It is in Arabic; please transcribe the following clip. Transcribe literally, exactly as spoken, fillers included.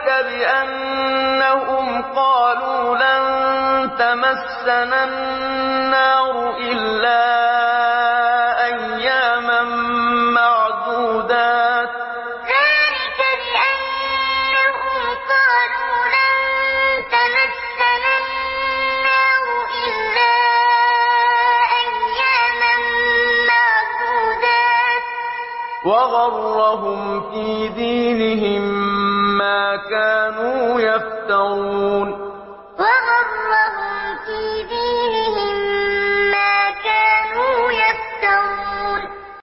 بِأَنَّهُمْ قَالُوا لَن تَمَسَّنَا النَّارُ إِلَّا أَيَّامًا مَّعْدُودَاتٍ ۚ وَغَرَّهُمْ فِي دِينِهِم مَّا كَانُوا يَفْتَرُونَ وَإِذْ قَالَ اللَّهُ يَا عِيسَى ابْنَ مَرْيَمَ أَأَنتَ قُلْتَ لِلنَّاسِ اتَّخِذُونِي وَأُمِّيَ إِلَٰهَيْنِ مِن دُونِ اللَّهِ ۖ قَالَ سُبْحَانَكَ مَا يَكُونُ لِي أَن أَقُولَ مَا لَيْسَ لِي بِحَقٍّ ۚ إِن كُنتُ قُلْتُهُ فَقَدْ عَلِمْتَهُ مِن قَبْلُ وَأَنتَ عَلَىٰ كُلِّ شَيْءٍ قَدِيرٌ